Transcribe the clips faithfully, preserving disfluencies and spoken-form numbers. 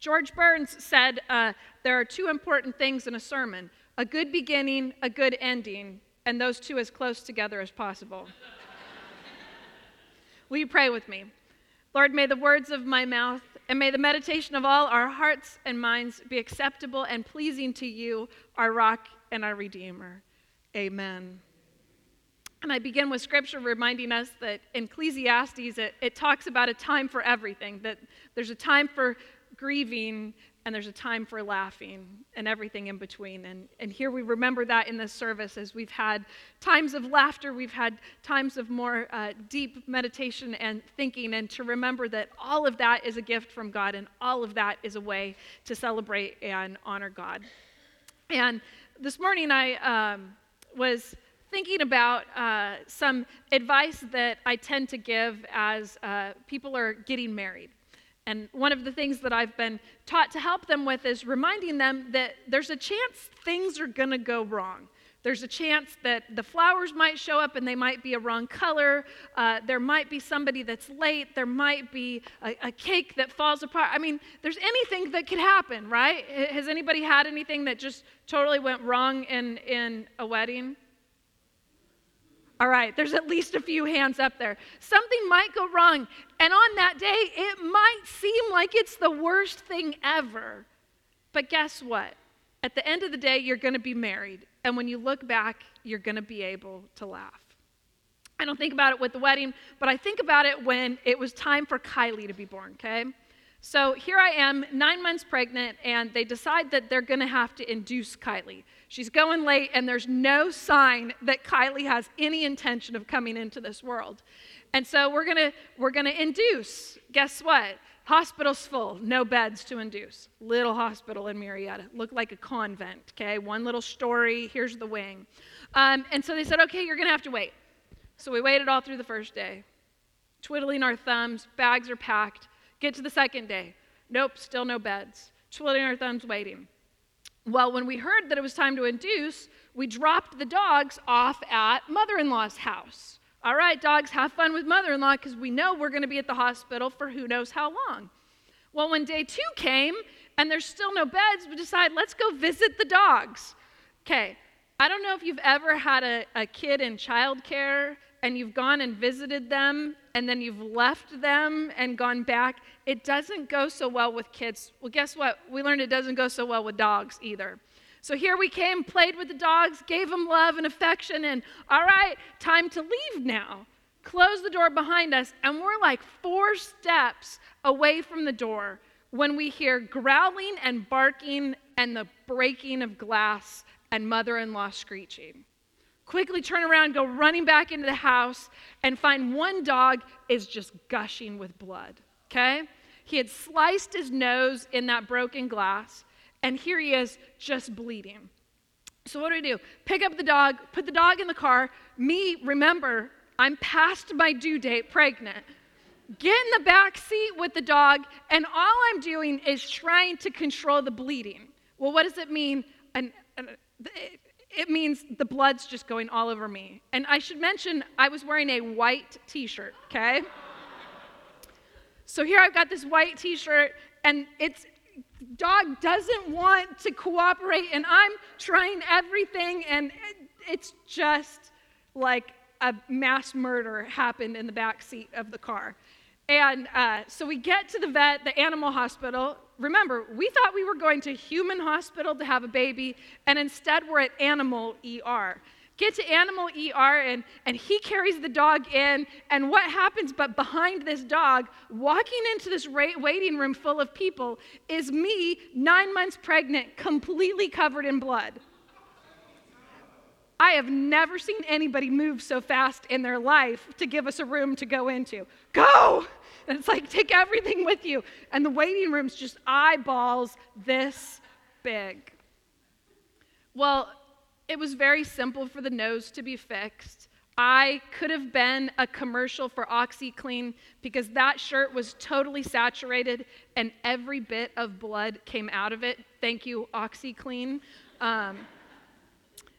George Burns said uh, there are two important things in a sermon: a good beginning, a good ending, and those two as close together as possible. Will you pray with me? Lord, may the words of my mouth and may the meditation of all our hearts and minds be acceptable and pleasing to you, our rock and our Redeemer. Amen. And I begin with scripture reminding us that in Ecclesiastes, it, it talks about a time for everything, that there's a time for grieving and there's a time for laughing and everything in between. And, and here we remember that in this service as we've had times of laughter, we've had times of more uh, deep meditation and thinking, and to remember that all of that is a gift from God and all of that is a way to celebrate and honor God. And this morning I um, was thinking about uh, some advice that I tend to give as uh, people are getting married. And one of the things that I've been taught to help them with is reminding them that there's a chance things are going to go wrong. There's a chance that the flowers might show up and they might be a wrong color. Uh, there might be somebody that's late. There might be a, a cake that falls apart. I mean, there's anything that could happen, right? Has anybody had anything that just totally went wrong in, in a wedding? All right, there's at least a few hands up there. Something might go wrong, and on that day, it might seem like it's the worst thing ever. But guess what? At the end of the day, you're going to be married, and when you look back, you're going to be able to laugh. I don't think about it with the wedding, but I think about it when it was time for Kylie to be born, okay? So here I am, nine months pregnant, and they decide that they're going to have to induce Kylie. She's going late, and there's no sign that Kylie has any intention of coming into this world. And so we're going to we're going to induce. Guess what? Hospital's full, no beds to induce. Little hospital in Marietta. Looked like a convent, okay? One little story, here's the wing. Um, and so they said, okay, you're going to have to wait. So we waited all through the first day, twiddling our thumbs, bags are packed. Get to the second day. Nope, still no beds. Twiddling our thumbs, waiting. Well, when we heard that it was time to induce, we dropped the dogs off at mother-in-law's house. All right, dogs, have fun with mother-in-law because we know we're going to be at the hospital for who knows how long. Well, when day two came and there's still no beds, we decided, let's go visit the dogs. Okay, I don't know if you've ever had a, a kid in childcare and you've gone and visited them, and then you've left them and gone back. It doesn't go so well with kids. Well, guess what? We learned it doesn't go so well with dogs either. So here we came, played with the dogs, gave them love and affection, and all right, time to leave now. Close the door behind us, and we're like four steps away from the door when we hear growling and barking and the breaking of glass and mother-in-law screeching. Quickly turn around, go running back into the house, and find one dog is just gushing with blood, okay? He had sliced his nose in that broken glass, and here he is just bleeding. So what do we do? Pick up the dog, put the dog in the car. Me, remember, I'm past my due date, pregnant. Get in the back seat with the dog, and all I'm doing is trying to control the bleeding. Well, what does it mean? And, and it, It means the blood's just going all over me. And I should mention, I was wearing a white t-shirt, okay? So here I've got this white t-shirt, and it's, dog doesn't want to cooperate, and I'm trying everything, and it, it's just like a mass murder happened in the back seat of the car. And uh, so we get to the vet, the animal hospital. Remember, we thought we were going to human hospital to have a baby, and instead we're at animal E R. Get to animal E R, and, and he carries the dog in, and what happens but behind this dog, walking into this ra- waiting room full of people, is me, nine months pregnant, completely covered in blood. I have never seen anybody move so fast in their life to give us a room to go into. Go! And it's like, take everything with you. And the waiting room's just eyeballs this big. Well, it was very simple for the nose to be fixed. I could have been a commercial for OxyClean because that shirt was totally saturated and every bit of blood came out of it. Thank you, OxyClean. Um,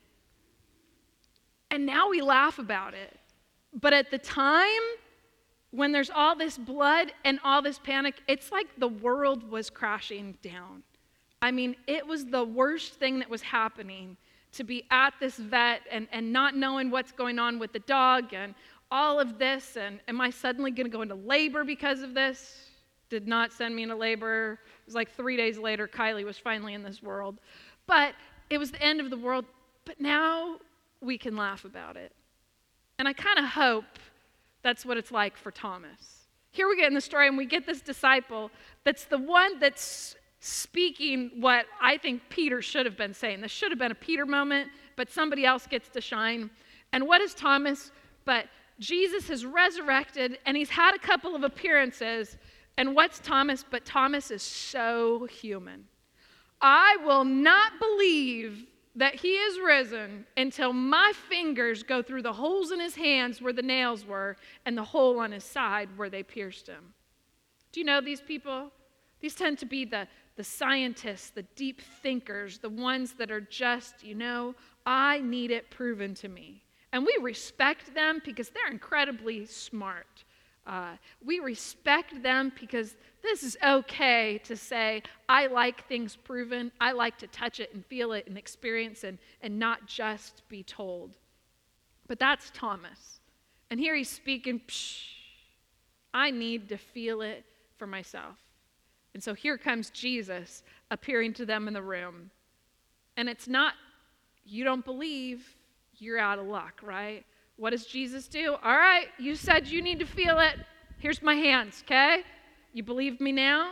and now we laugh about it. But at the time, when there's all this blood and all this panic, it's like the world was crashing down. I mean, it was the worst thing that was happening, to be at this vet and, and not knowing what's going on with the dog and all of this. And am I suddenly going to go into labor because of this? Did not send me into labor. It was like three days later, Kylie was finally in this world. But it was the end of the world. But now we can laugh about it. And I kind of hope that's what it's like for Thomas. Here we get in the story, and we get this disciple that's the one that's speaking what I think Peter should have been saying. This should have been a Peter moment, but somebody else gets to shine. And what is Thomas? But Jesus has resurrected, and he's had a couple of appearances. And what's Thomas? But Thomas is so human. I will not believe that he is risen until my fingers go through the holes in his hands where the nails were and the hole on his side where they pierced him. Do you know these people? These tend to be the, the scientists, the deep thinkers, the ones that are just, you know, I need it proven to me. And we respect them because they're incredibly smart. Uh, we respect them because this is okay to say, I like things proven. I like to touch it and feel it and experience and, and not just be told. But that's Thomas. And here he's speaking, Psh, I need to feel it for myself. And so here comes Jesus appearing to them in the room. And it's not, you don't believe, you're out of luck, right? What does Jesus do? All right, you said you need to feel it. Here's my hands, okay? You believe me now?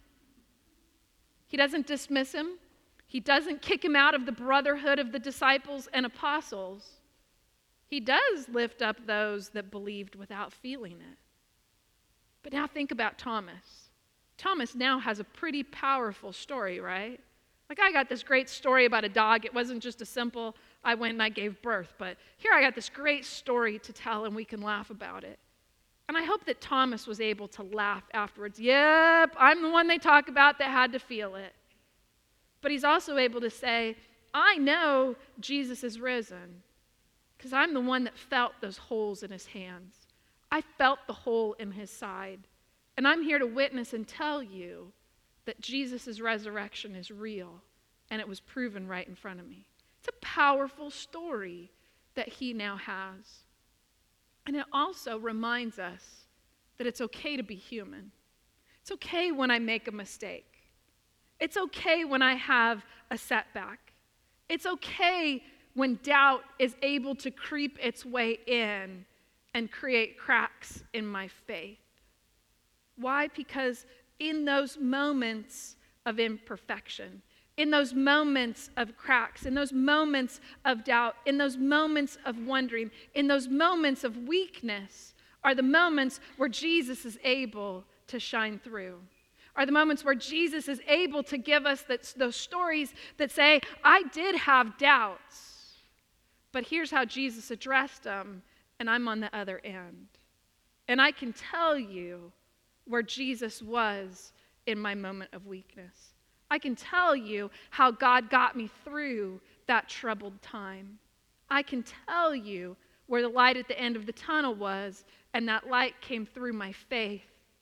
He doesn't dismiss him. He doesn't kick him out of the brotherhood of the disciples and apostles. He does lift up those that believed without feeling it. But now think about Thomas. Thomas now has a pretty powerful story, right? Like, I got this great story about a dog. It wasn't just a simple, I went and I gave birth. But here I got this great story to tell, and we can laugh about it. And I hope that Thomas was able to laugh afterwards. Yep, I'm the one they talk about that had to feel it. But he's also able to say, I know Jesus is risen because I'm the one that felt those holes in his hands. I felt the hole in his side. And I'm here to witness and tell you that Jesus' resurrection is real, and it was proven right in front of me. It's a powerful story that he now has. And it also reminds us that it's okay to be human. It's okay when I make a mistake. It's okay when I have a setback. It's okay when doubt is able to creep its way in and create cracks in my faith. Why? Because in those moments of imperfection, in those moments of cracks, in those moments of doubt, in those moments of wondering, in those moments of weakness are the moments where Jesus is able to shine through. Are the moments where Jesus is able to give us that, those stories that say, I did have doubts, but here's how Jesus addressed them, and I'm on the other end. And I can tell you where Jesus was in my moment of weakness. I can tell you how God got me through that troubled time. I can tell you where the light at the end of the tunnel was, and that light came through my faith.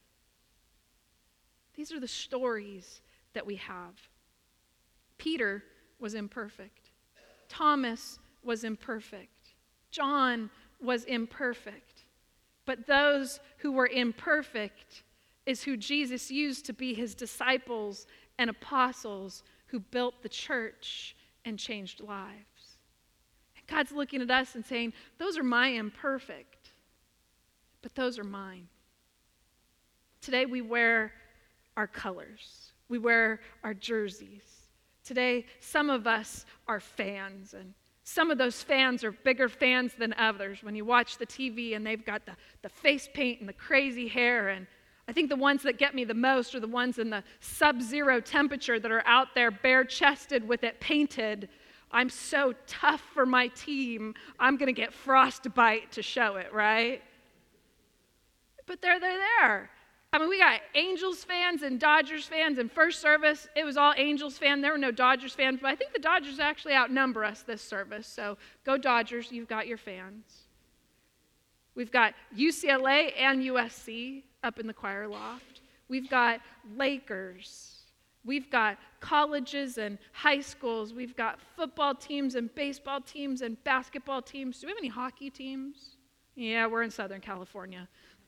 These are the stories that we have. Peter was imperfect. Thomas was imperfect. John was imperfect. But those who were imperfect is who Jesus used to be his disciples and apostles who built the church and changed lives. And God's looking at us and saying, those are my imperfect, but those are mine. Today we wear our colors. We wear our jerseys. Today, some of us are fans, and some of those fans are bigger fans than others. When you watch the T V and they've got the, the face paint and the crazy hair, and I think the ones that get me the most are the ones in the sub-zero temperature that are out there bare-chested with it painted. I'm so tough for my team, I'm going to get frostbite to show it, right? But they're, they're there. I mean, we got Angels fans and Dodgers fans, and first service, it was all Angels fans. There were no Dodgers fans, but I think the Dodgers actually outnumber us this service. So go Dodgers, you've got your fans. We've got U C L A and U S C up in the choir loft. We've got Lakers. We've got colleges and high schools. We've got football teams and baseball teams and basketball teams. Do we have any hockey teams? Yeah, we're in Southern California.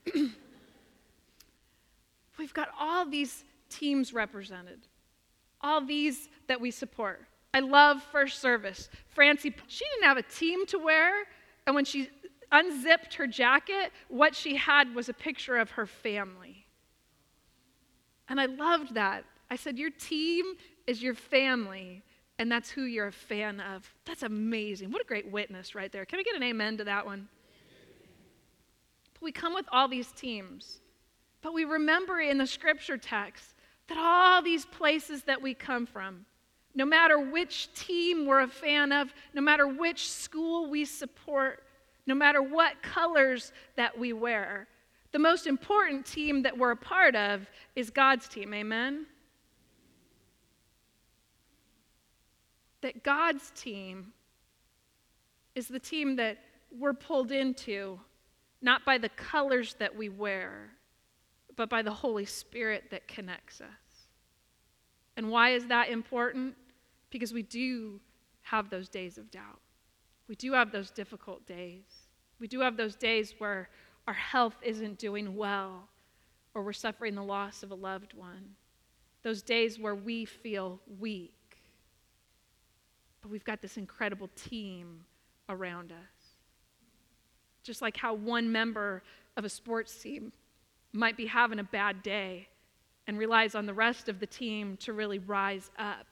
We've got all these teams represented, all these that we support. I love First Service. Francie, she didn't have a team to wear, and when she unzipped her jacket, what she had was a picture of her family. And I loved that. I said, your team is your family, and that's who you're a fan of. That's amazing. What a great witness right there. Can we get an amen to that one? But we come with all these teams, but we remember in the scripture text that all these places that we come from, no matter which team we're a fan of, no matter which school we support, no matter what colors that we wear, the most important team that we're a part of is God's team, amen? That God's team is the team that we're pulled into, not by the colors that we wear, but by the Holy Spirit that connects us. And why is that important? Because we do have those days of doubt. We do have those difficult days. We do have those days where our health isn't doing well, or we're suffering the loss of a loved one. Those days where we feel weak. But we've got this incredible team around us. Just like how one member of a sports team might be having a bad day and relies on the rest of the team to really rise up.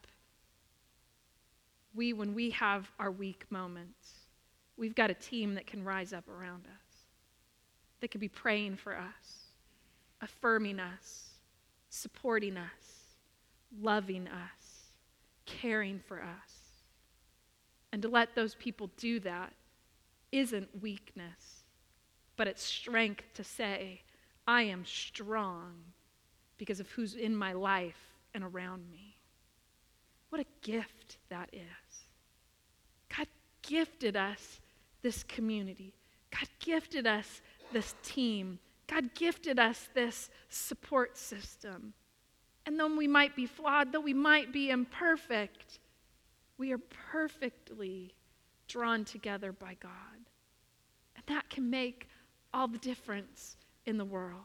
We, when we have our weak moments, we've got a team that can rise up around us, that can be praying for us, affirming us, supporting us, loving us, caring for us. And to let those people do that isn't weakness, but it's strength to say, I am strong because of who's in my life and around me. What a gift that is. God gifted us this community. God gifted us this team. God gifted us this support system. And though we might be flawed, though we might be imperfect, we are perfectly drawn together by God. And that can make all the difference in the world.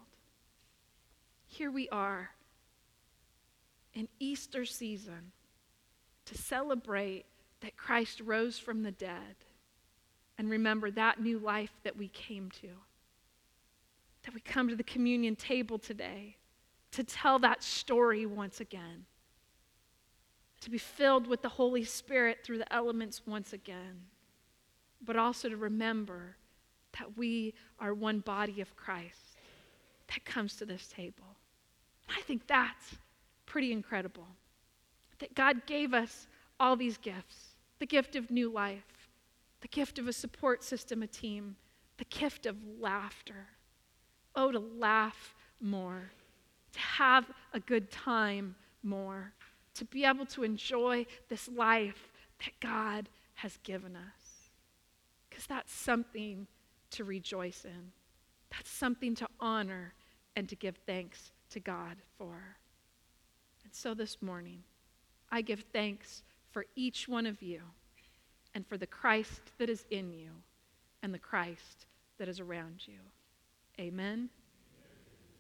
Here we are in Easter season to celebrate that Christ rose from the dead and remember that new life that we came to. That we come to the communion table today to tell that story once again. To be filled with the Holy Spirit through the elements once again. But also to remember that we are one body of Christ that comes to this table. I think that's pretty incredible. That God gave us all these gifts. The gift of new life. The gift of a support system, a team. The gift of laughter. Oh, to laugh more. To have a good time more. To be able to enjoy this life that God has given us. Because that's something to rejoice in. That's something to honor and to give thanks to God for. And so this morning, I give thanks for each one of you and for the Christ that is in you and the Christ that is around you. Amen.